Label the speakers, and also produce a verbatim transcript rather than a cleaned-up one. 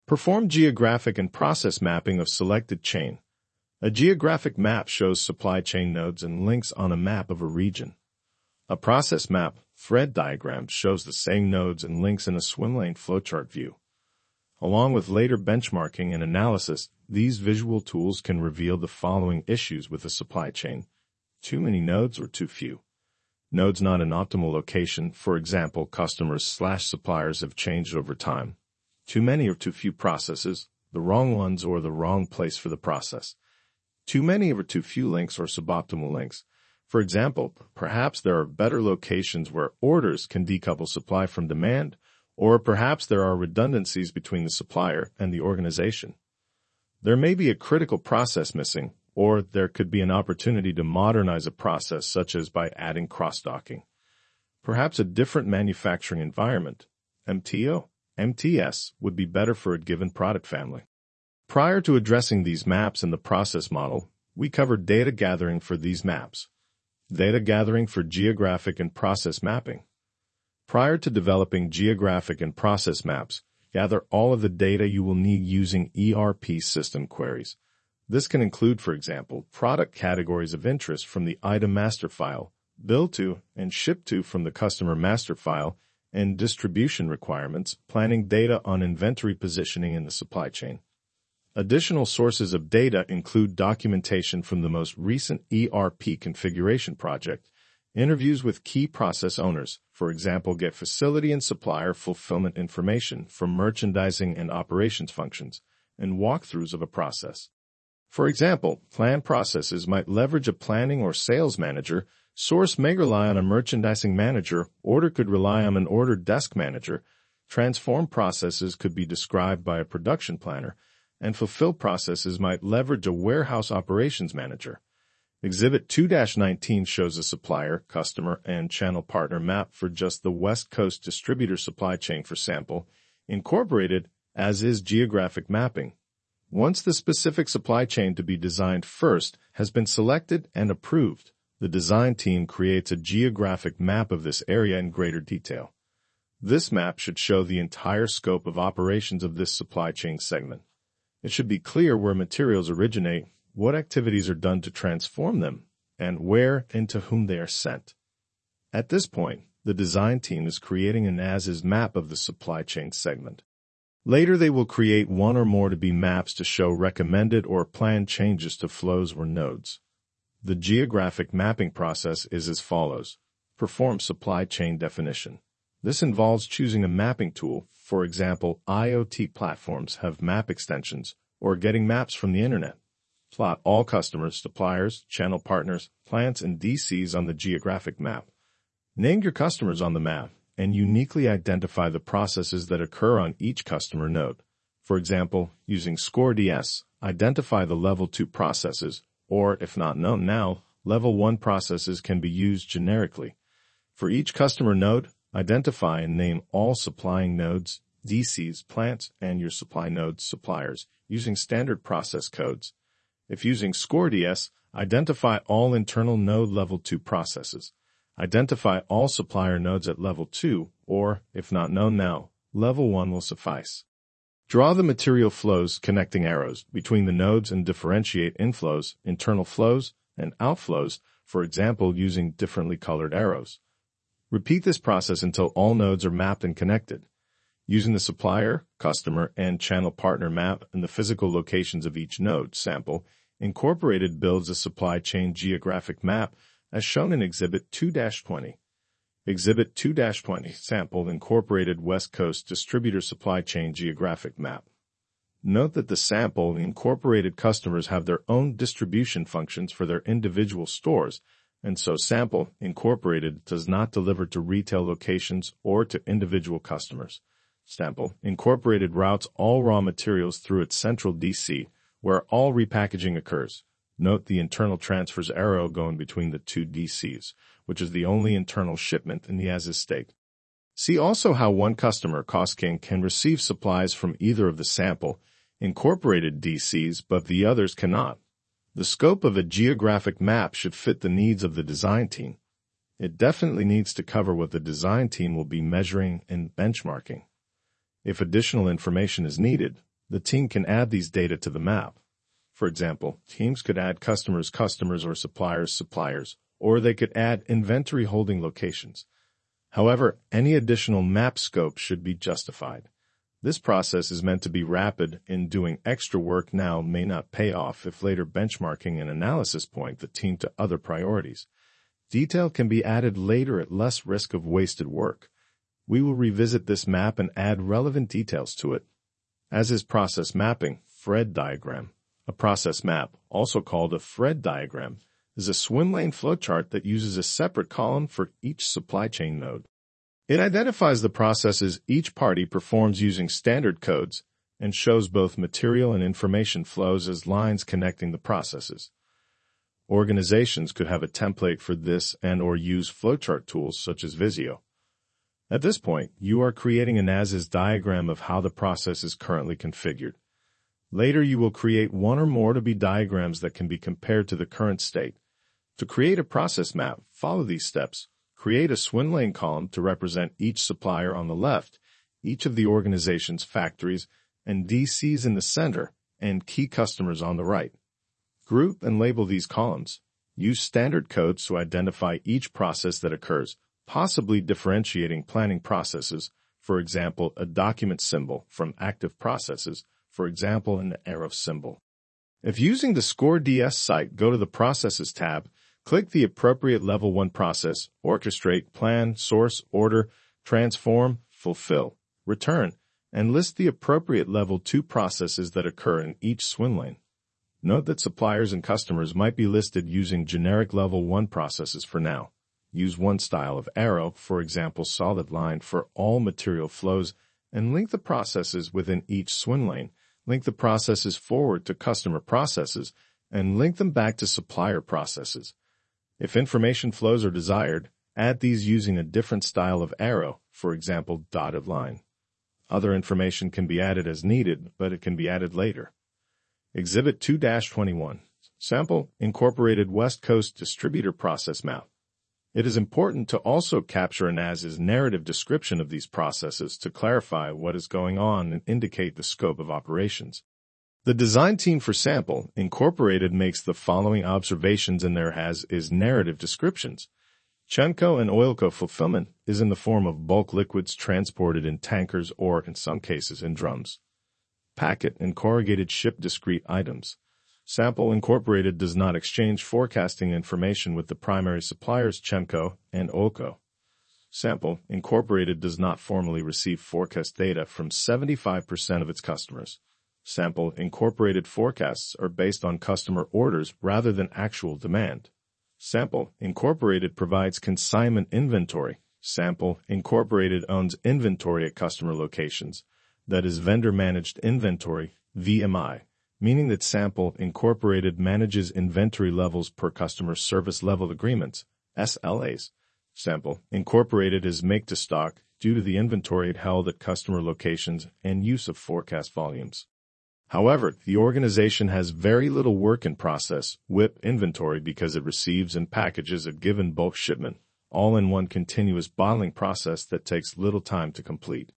Speaker 1: Perform geographic and process mapping of selected chain. A geographic map shows supply chain nodes and links on a map of a region. A process map, thread diagram, shows the same nodes and links in a swim lane flowchart view. Along with later benchmarking and analysis, these visual tools can reveal the following issues with the supply chain: too many nodes or too few. Nodes not in optimal location, for example, customers slash suppliers have changed over time. Too many or too few processes, the wrong ones or the wrong place for the process. Too many or too few links or suboptimal links. For example, perhaps there are better locations where orders can decouple supply from demand, or perhaps there are redundancies between the supplier and the organization. There may be a critical process missing, or there could be an opportunity to modernize a process such as by adding cross-docking. Perhaps a different manufacturing environment, M T O, M T S, would be better for a given product family. Prior to addressing these maps in the process model, we covered data gathering for these maps. Data gathering for geographic and process mapping. Prior to developing geographic and process maps, gather all of the data you will need using E R P system queries. This can include, for example, product categories of interest from the item master file, bill to and ship to from the customer master file, and distribution requirements, planning data on inventory positioning in the supply chain. Additional sources of data include documentation from the most recent E R P configuration project, interviews with key process owners, for example, get facility and supplier fulfillment information from merchandising and operations functions, and walkthroughs of a process. For example, plan processes might leverage a planning or sales manager, source may rely on a merchandising manager, order could rely on an order desk manager, transform processes could be described by a production planner, and fulfill processes might leverage a warehouse operations manager. Exhibit two dash nineteen shows a supplier, customer, and channel partner map for just the West Coast distributor supply chain for sample, incorporated as is geographic mapping. Once the specific supply chain to be designed first has been selected and approved, the design team creates a geographic map of this area in greater detail. This map should show the entire scope of operations of this supply chain segment. It should be clear where materials originate, what activities are done to transform them, and where and to whom they are sent. At this point, the design team is creating an as-is map of the supply chain segment. Later, they will create one or more to-be maps to show recommended or planned changes to flows or nodes. The geographic mapping process is as follows. Perform supply chain definition. This involves choosing a mapping tool. For example, IoT platforms have map extensions, or getting maps from the internet. Plot all customers, suppliers, channel partners, plants, and D Cs on the geographic map. Name your customers on the map and uniquely identify the processes that occur on each customer node. For example, using ScoreDS, identify the level two processes, or if not known now, level one processes can be used generically. For each customer node, identify and name all supplying nodes, D Cs, plants, and your supply nodes suppliers using standard process codes. If using ScoreDS, identify all internal node level two processes. Identify all supplier nodes at level two, or, if not known now, level one will suffice. Draw the material flows connecting arrows between the nodes and differentiate inflows, internal flows, and outflows, for example, using differently colored arrows. Repeat this process until all nodes are mapped and connected. Using the supplier, customer, and channel partner map and the physical locations of each node sample, Incorporated builds a supply chain geographic map as shown in Exhibit two dash twenty. Exhibit two dash twenty sampled Incorporated West Coast Distributor Supply Chain Geographic Map. Note that the sample Incorporated customers have their own distribution functions for their individual stores, and so Sample Incorporated does not deliver to retail locations or to individual customers. Sample Incorporated routes all raw materials through its central D C, where all repackaging occurs. Note the internal transfers arrow going between the two D Cs, which is the only internal shipment in the as-is state. See also how one customer, CostKing, can receive supplies from either of the Sample Incorporated D Cs, but the others cannot. The scope of a geographic map should fit the needs of the design team. It definitely needs to cover what the design team will be measuring and benchmarking. If additional information is needed, The team can add these data to the map. For example, teams could add customers' customers or suppliers' suppliers, or they could add inventory holding locations. However, any additional map scope should be justified. This process is meant to be rapid, and doing extra work now may not pay off if later benchmarking and analysis point the team to other priorities. Detail can be added later at less risk of wasted work. We will revisit this map and add relevant details to it. As is process mapping, F R E D diagram. A process map, also called a F R E D diagram, is a swim lane flowchart that uses a separate column for each supply chain node. It identifies the processes each party performs using standard codes and shows both material and information flows as lines connecting the processes. Organizations could have a template for this and or use flowchart tools such as Visio. At this point, you are creating an as-is diagram of how the process is currently configured. Later, you will create one or more to-be diagrams that can be compared to the current state. To create a process map, follow these steps. Create a swim lane column to represent each supplier on the left, each of the organization's factories, and D Cs in the center, and key customers on the right. Group and label these columns. Use standard codes to identify each process that occurs, possibly differentiating planning processes, for example, a document symbol from active processes, for example, an arrow symbol. If using the ScoreDS site, go to the Processes tab, click the appropriate Level one process, orchestrate, plan, source, order, transform, fulfill, return, and list the appropriate Level two processes that occur in each swim lane. Note that suppliers and customers might be listed using generic Level one processes for now. Use one style of arrow, for example, solid line, for all material flows, and link the processes within each swim lane. Link the processes forward to customer processes, and link them back to supplier processes. If information flows are desired, add these using a different style of arrow, for example, dotted line. Other information can be added as needed, but it can be added later. Exhibit two dash twenty-one. Sample Incorporated West Coast Distributor Process Map. It is important to also capture an as-is narrative description of these processes to clarify what is going on and indicate the scope of operations. The design team for Sample Incorporated makes the following observations in their as-is narrative descriptions. Chenco and Oilco fulfillment is in the form of bulk liquids transported in tankers or, in some cases, in drums. Packet and corrugated ship discrete items. Sample Incorporated does not exchange forecasting information with the primary suppliers Chenco and Oilco. Sample Incorporated does not formally receive forecast data from seventy-five percent of its customers. Sample Incorporated forecasts are based on customer orders rather than actual demand. Sample Incorporated provides consignment inventory. Sample Incorporated owns inventory at customer locations. That is vendor-managed inventory, V M I, meaning that Sample Incorporated manages inventory levels per customer service level agreements, S L As. Sample Incorporated is make-to-stock due to the inventory it held at customer locations and use of forecast volumes. However, the organization has very little work in process, W I P inventory, because it receives and packages a given bulk shipment, all in one continuous bottling process that takes little time to complete.